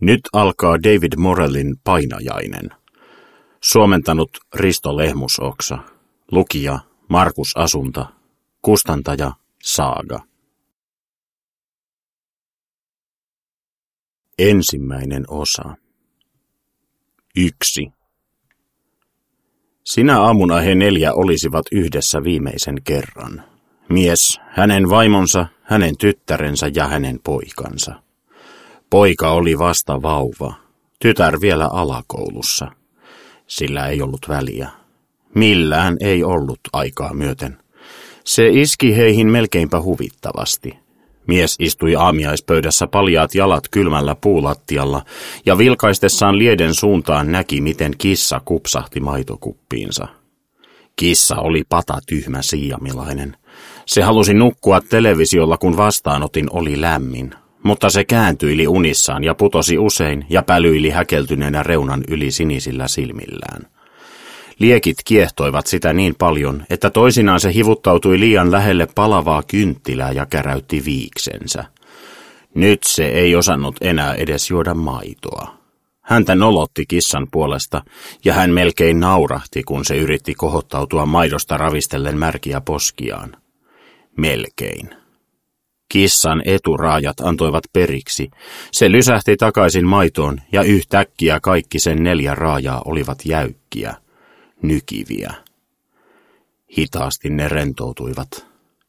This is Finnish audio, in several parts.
Nyt alkaa David Morellin Painajainen. Suomentanut Risto Lehmusoksa. Lukija Markus Asunta. Kustantaja Saaga. Ensimmäinen osa. 1. Sinä aamuna he 4 olisivat yhdessä viimeisen kerran. Mies, hänen vaimonsa, hänen tyttärensä ja hänen poikansa. Poika oli vasta vauva, tytär vielä alakoulussa. Sillä ei ollut väliä. Millään ei ollut aikaa myöten. Se iski heihin melkeinpä huvittavasti. Mies istui aamiaispöydässä paljaat jalat kylmällä puulattialla ja vilkaistessaan lieden suuntaan näki, miten kissa kupsahti maitokuppiinsa. Kissa oli patatyhmä siiyamilainen. Se halusi nukkua televisiolla, kun vastaanotin oli lämmin, mutta se kääntyili unissaan ja putosi usein ja pälyili häkeltyneenä reunan yli sinisillä silmillään. Liekit kiehtoivat sitä niin paljon, että toisinaan se hivuttautui liian lähelle palavaa kynttilää ja käräytti viiksensä. Nyt se ei osannut enää edes juoda maitoa. Häntä nolotti kissan puolesta, ja hän melkein naurahti, kun se yritti kohottautua maidosta ravistellen märkiä poskiaan. Melkein. Kissan eturaajat antoivat periksi. Se lysähti takaisin maitoon, ja yhtäkkiä kaikki sen 4 raajaa olivat jäykkiä, nykiviä. Hitaasti ne rentoutuivat.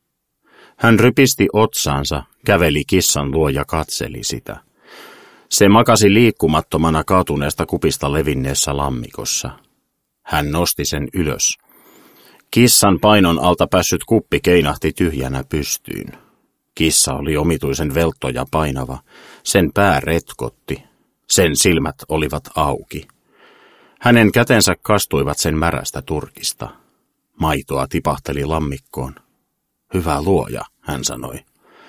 Hän rypisti otsaansa, käveli kissan luo ja katseli sitä. Se makasi liikkumattomana kaatuneesta kupista levinneessä lammikossa. Hän nosti sen ylös. Kissan painon alta päässyt kuppi keinahti tyhjänä pystyyn. Kissa oli omituisen veltto ja painava. Sen pää retkotti. Sen silmät olivat auki. Hänen kätensä kastuivat sen märästä turkista. Maitoa tipahteli lammikkoon. Hyvä luoja, hän sanoi.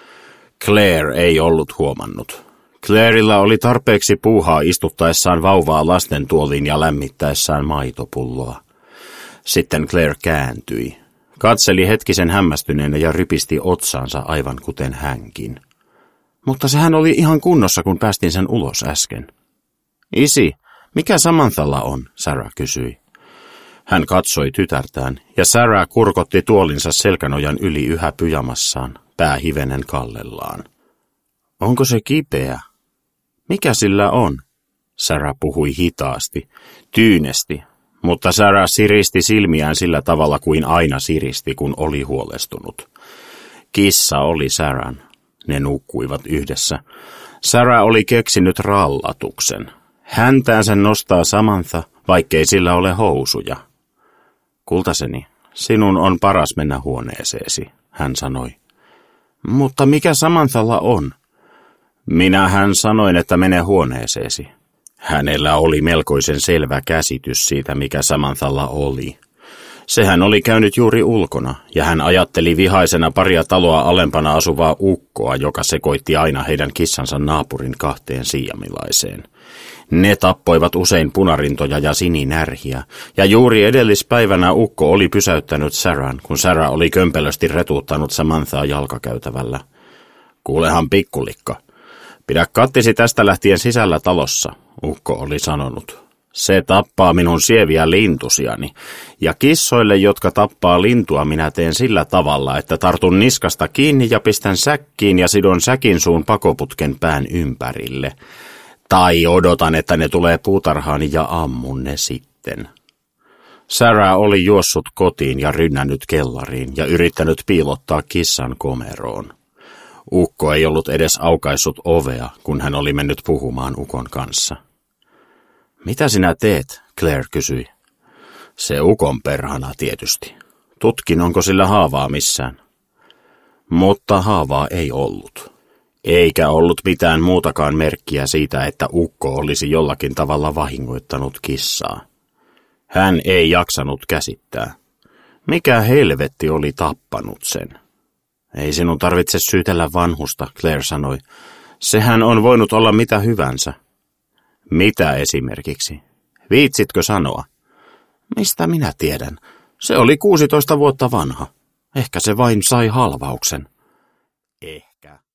Claire ei ollut huomannut. Clairella oli tarpeeksi puuhaa istuttaessaan vauvaa lastentuoliin ja lämmittäessään maitopulloa. Sitten Claire kääntyi. Katseli hetkisen hämmästyneenä ja rypisti otsaansa aivan kuten hänkin. Mutta sehän oli ihan kunnossa, kun päästin sen ulos äsken. Isi, mikä Samanthalla on? Sarah kysyi. Hän katsoi tytärtään, ja Sarah kurkotti tuolinsa selkänojan yli yhä pyjamassaan, pää hivenen kallellaan. Onko se kipeä? Mikä sillä on? Sarah puhui hitaasti, tyynesti, mutta Sarah siristi silmiään sillä tavalla kuin aina siristi, kun oli huolestunut. Kissa oli Sarahn. Ne nukkuivat yhdessä. Sarah oli keksinyt rallatuksen. Häntäänsä nostaa Samantha, vaikkei sillä ole housuja. Kultaseni, sinun on paras mennä huoneeseesi, hän sanoi. Mutta mikä Samanthalla on? Minähän sanoin, että mene huoneeseesi. Hänellä oli melkoisen selvä käsitys siitä, mikä Samanthalla oli. Sehän oli käynyt juuri ulkona, ja hän ajatteli vihaisena paria taloa alempana asuvaa ukkoa, joka sekoitti aina heidän kissansa naapurin 2 siiyamilaiseen. Ne tappoivat usein punarintoja ja sininärhiä, ja juuri edellispäivänä ukko oli pysäyttänyt Sarahn, kun Sarah oli kömpelösti retuuttanut Samanthaa jalkakäytävällä. Kuulehan pikkulikka, pidä kattisi tästä lähtien sisällä talossa, ukko oli sanonut. Se tappaa minun sieviä lintusiani, ja kissoille, jotka tappaa lintua, minä teen sillä tavalla, että tartun niskasta kiinni ja pistän säkkiin ja sidon säkin suun pakoputken pään ympärille. Tai odotan, että ne tulee puutarhaani ja ammun ne sitten. Sarah oli juossut kotiin ja rynnännyt kellariin ja yrittänyt piilottaa kissan komeroon. Ukko ei ollut edes aukaissut ovea, kun hän oli mennyt puhumaan ukon kanssa. Mitä sinä teet? Claire kysyi. Se ukon perhana tietysti. Tutkin, onko sillä haavaa missään. Mutta haavaa ei ollut. Eikä ollut mitään muutakaan merkkiä siitä, että ukko olisi jollakin tavalla vahingoittanut kissaa. Hän ei jaksanut käsittää. Mikä helvetti oli tappanut sen? Ei sinun tarvitse syytellä vanhusta, Claire sanoi. Sehän on voinut olla mitä hyvänsä. Mitä esimerkiksi? Viitsitkö sanoa? Mistä minä tiedän? Se oli 16 vuotta vanha. Ehkä se vain sai halvauksen. Ehkä.